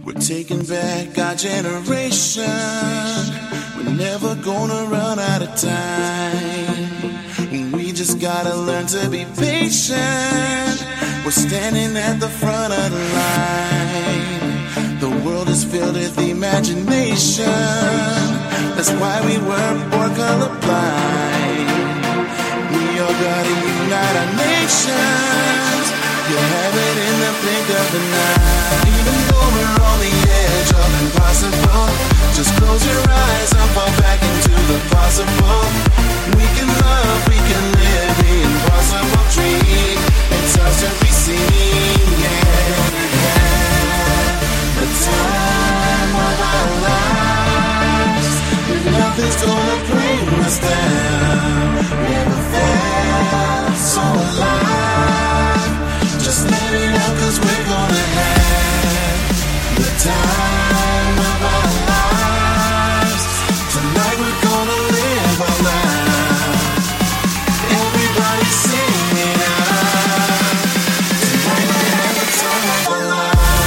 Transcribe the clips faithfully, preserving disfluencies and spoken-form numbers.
We're taking back our generation. We're never gonna run out of time. We just gotta learn to be patient. We're standing at the front of the line. The world is filled with imagination. That's why we were born colorblind. We all gotta unite our nations. You have it in the blink of an eye. Even though we're on the edge of impossible, just close your eyes and fall back into the possible. We can love, we can live the impossible dream. It's ours to be seen, yeah, yeah. The time of our lives, nothing's gonna bring us down. Never felt so alive. Just let it out, cause we're gonna have the time of our lives. Tonight we're gonna live our lives. Everybody sing it out. Tonight we have the time of our lives.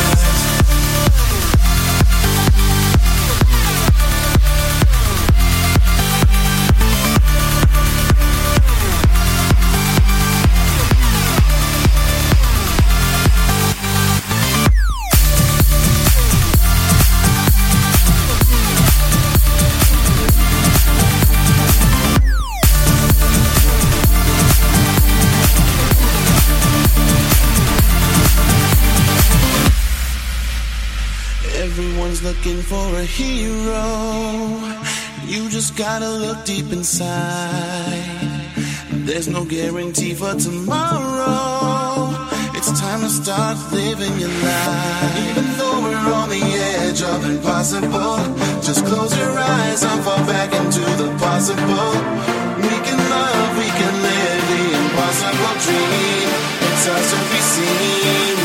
Everyone's looking for a hero. You just gotta look deep inside. There's no guarantee for tomorrow. It's time to start living your life. Even though we're on the edge of impossible, just close your eyes and fall back into the possible. We can love, we can live the impossible dream. It's ours to be seen.